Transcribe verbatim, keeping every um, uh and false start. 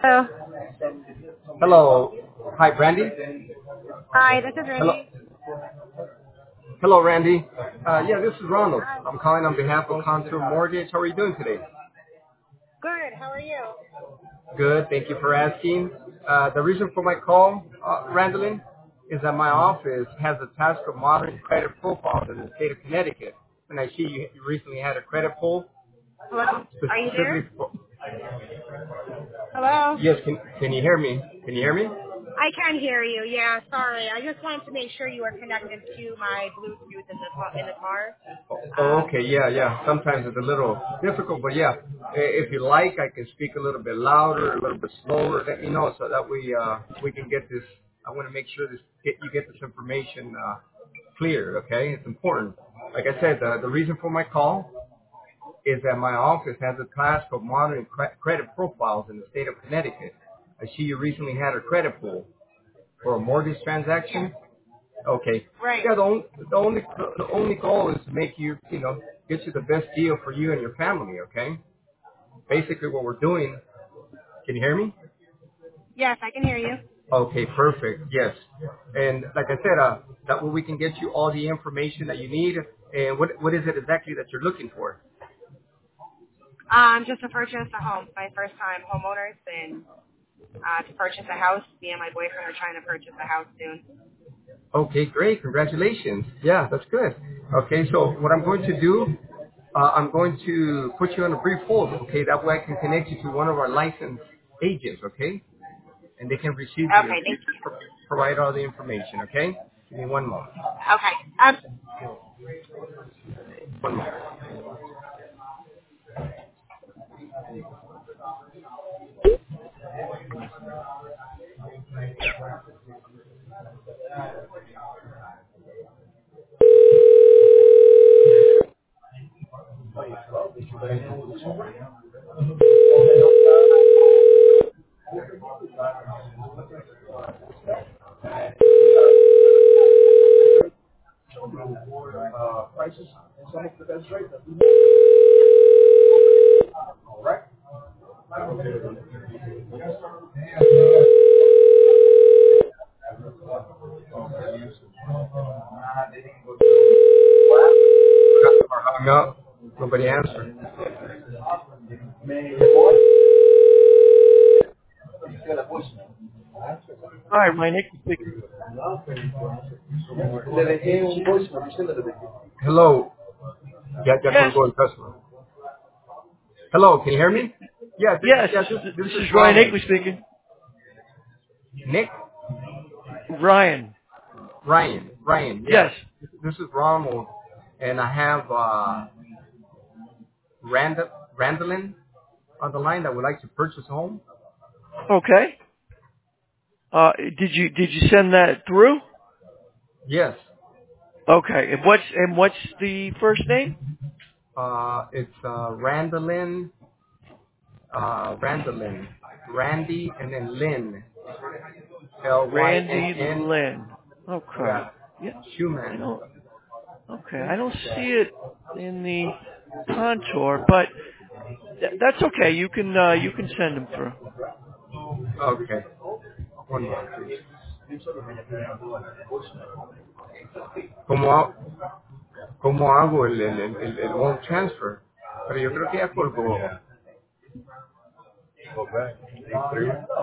Hello. Hello. Hi, Brandy. Hi, this is Hello. Randy. Hello, Randy. Uh, yeah, this is Ronald. Hi. I'm calling on behalf of Contour Mortgage. How are you doing today? Good. How are you? Good. Thank you for asking. Uh, the reason for my call, uh, Randallin, is that my office has a task of monitoring credit profiles in the state of Connecticut. And I see you you recently had a credit pull Hello. Are you specifically there? for... Hello. Yes, can, can you hear me? Can you hear me? I can hear you. Yeah. Sorry. I just wanted to make sure you were connected to my Bluetooth in the ca- in the car. Oh, Um. okay. Yeah, yeah. Sometimes it's a little difficult, but yeah, i- if you like, I can speak a little bit louder, a little bit slower. Let me know so that we uh we can get this. I want to make sure this get, you get this information uh, clear. Okay, it's important. Like I said, the the reason for my call is that my office has a task of monitoring cre- credit profiles in the state of Connecticut. I see you recently had a credit pull for a mortgage Yeah. transaction. Okay. Right. Yeah, the only, the only the only goal is to make you, you know, get you the best deal for you and your family. Okay. Basically, what we're doing. Can you hear me? Yes, I can hear you. Okay, perfect. Yes. And like I said, uh, that way we can get you all the information that you need. And what what is it exactly that you're looking for? Um, just to purchase a home. My first time homeowners and uh, to purchase a house. Me and my boyfriend are trying to purchase a house soon. Okay, great. Congratulations. Yeah, that's good. Okay, so what I'm going to do, uh, I'm going to put you on a brief hold. Okay, that way I can connect you to one of our licensed agents. Okay. And they can receive you, Okay. Thank you. pro- provide all the information, okay? Give me one moment. Okay. Um, One moment. Customer hung up. Nobody answered. Hi, my Nick speaking. Hello. Ya, ya Yes, colgó el customer. Hello, can you hear me? Yeah, th- yes, yeah, this this, is this this is is Ryan Ronald. Akeley speaking. Nick? Ryan. Ryan. Ryan, yeah. Yes. This is Ronald. And I have uh, Rand- Randallin on the line that would like to purchase a home. Okay. Uh, did you did you send that through? Yes. Okay. And what's and what's the first name? Uh, it's uh, Randallin, uh, Randallin, Randy, and then Lynn. L Y N Randy N. Lynn. Okay. Yeah. Yeah. I Schumann. don't. Okay. I don't see it in the contour, but th- that's okay. You can uh, you can send them through. Okay. One more, please. ¿Cómo, ha- cómo hago el, el, el, el, el won't transfer? Pero yo creo que ya colgó.